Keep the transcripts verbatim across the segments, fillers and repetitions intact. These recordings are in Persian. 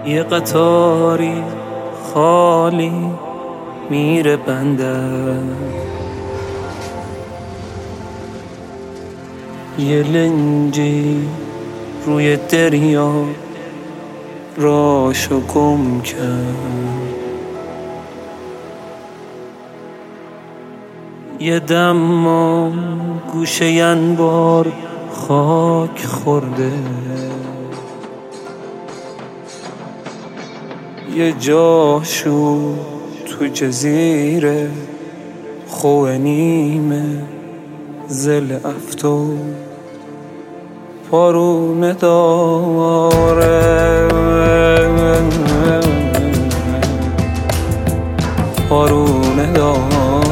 یه قطاری خالی میره بندر، یه لنجی روی دریا راشو گم کرد، یه دم گوشه انبار خاک خورده، یه جاشو تو جزیره خوه نیمه زل افتو پارونه داره، پارونه داره.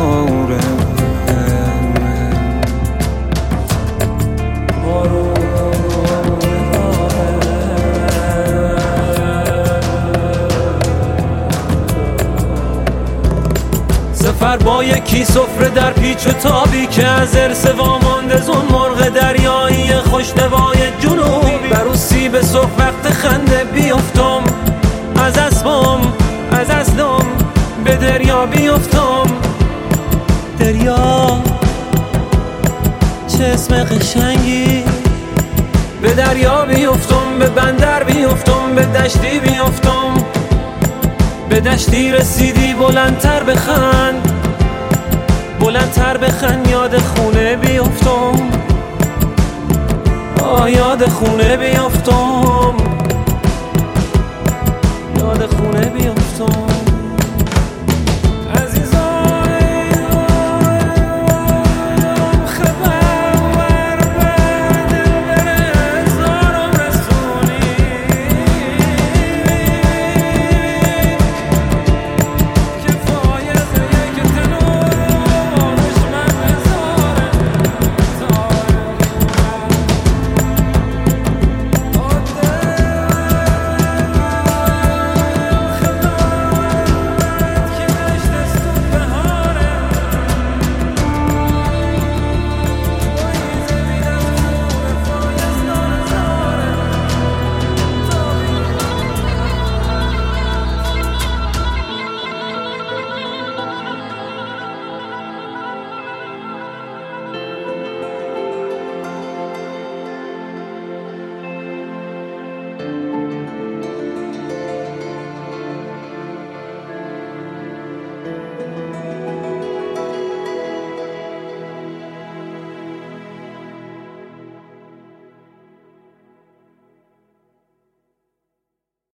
سفر با یکی سفره در پیچ و تابی که از ارث وامانده زون مرغ دریایی خوشنوای جنوبی، برو سیب سرخ وقت خنده بیفتم از اسبام از اصلم به دریا بیفتم. دریا چه اسم قشنگی، به دریا بیفتم، به بندر بیفتم، به دشتی بیفتم، به دشتی رسیدی بلندتر بخند، بلندتر بخند، یاد خونه بیفتم، آه یاد خونه بیفتم، یاد خونه بیفتم.